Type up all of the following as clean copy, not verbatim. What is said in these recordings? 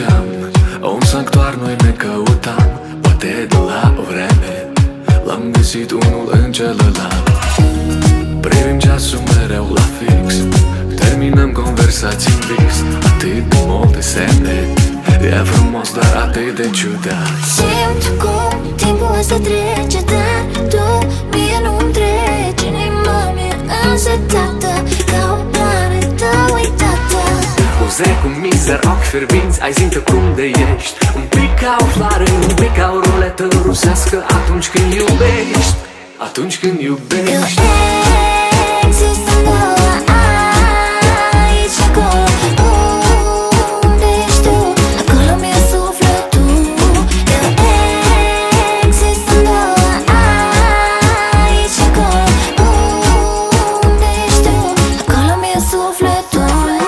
ziceam, un sanctuar noi ne căutam, poate de la o vreme l-am găsit unul în celălalt. Privim ceasul mereu la fix, terminăm conversații în vis. Atât de multe semne, e frumos, dar atât de ciudat. Simt cum timpul ăsta trece, dar tu mie nu-mi treci. Inima mea însetată, ca o planetă uitată. Uze cu mizer, ochi fierbinți, ai zi-mi cum de ești. Un pic ca o floare, un pic ca o ruletă rusească. Atunci când iubești, atunci când iubești. Eu exist acolo, aici, acolo. Unde ești tu? Acolo mi-e sufletul. Eu exist acolo, aici, acolo. Unde ești tu? Acolo mi-e sufletul.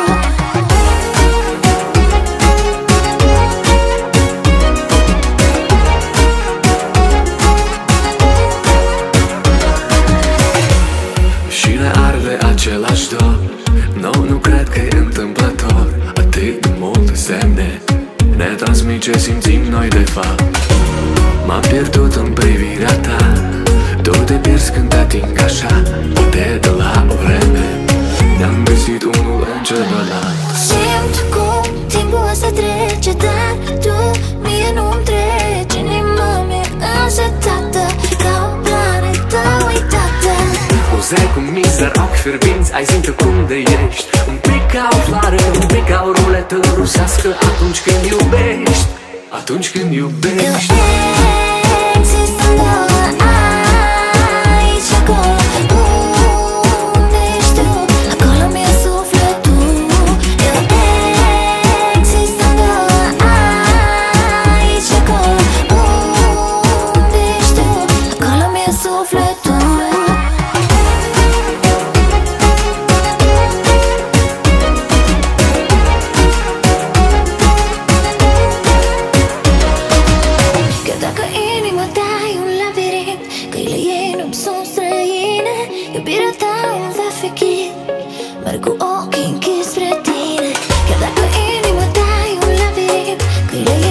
Și ne arde același dor. Nu cred că e întâmplător. Atât de multe semne ne transmit ce simțim noi de fapt. M-am pierdut în privirea ta, tu te pierzi când te ating așa. Poate de la o vreme ne-am găsit unul în celălalt. Simt cum timpul ăsta trece, dar tu mie nu-mi treci. Inima mea însetată, ca o planetă uitată. Uze cu mizer, ochi fierbinți, ai zi-mi cum de ești. Un pic ca o floare, un pic ca o ruletă rusească. Atunci când iubești, atunci când iubești. Eu exist acolo, aici, acolo. Unde ești tu? Acolo mi-e sufletul. Eu exist acolo, aici, acolo. Unde ești tu? Acolo mi-e sufletul. Că dacă inima ta e un labirint, căile ei nu-mi sunt străine, iubirea ta îmi va fi ghid, merg cu ochii închiși spre tine. Că dacă inima ta e un labirint, căile